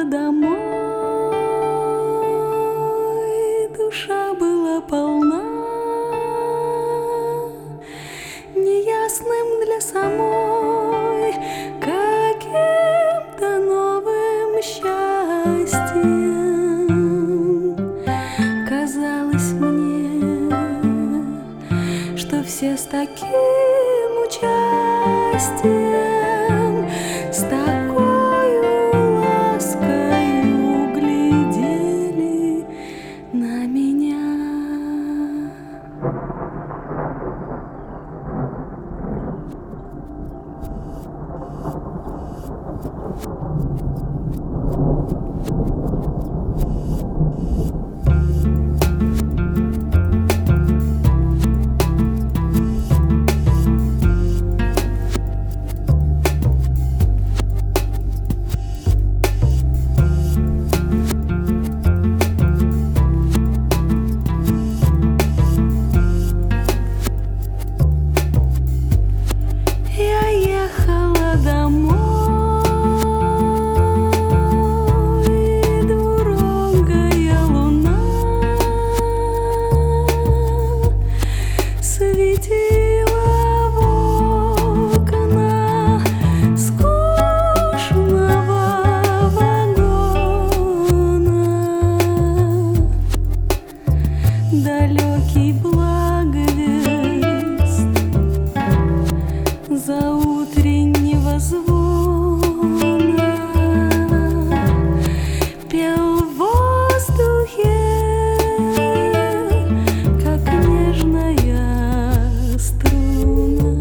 домой, душа была полна неясным для самой каким-то новым счастьем. Казалось мне, что все с таким участием, с такою ласкою глядели на меня. Ехала домой, двурогая луна светила в окна скучного вагона. Далекий благовест заутреннего звона пел в воздухе, как нежная струна.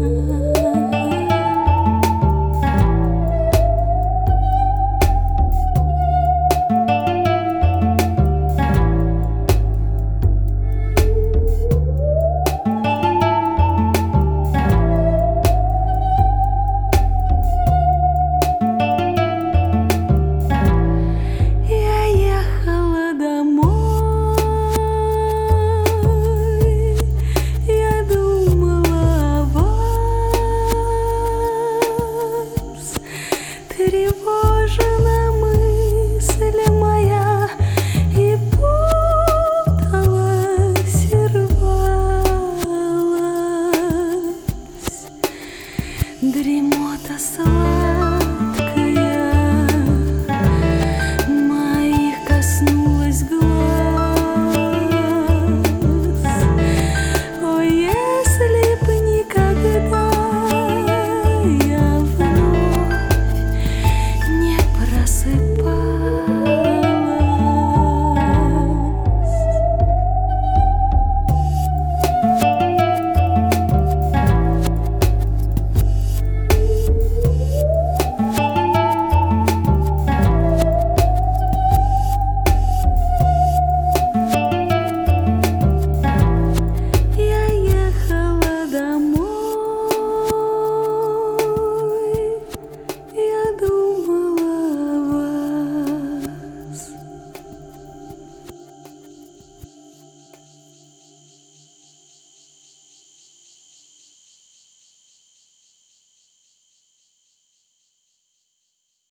Тревожена мысль моя и путалась, и рвалась. Дремота сладкая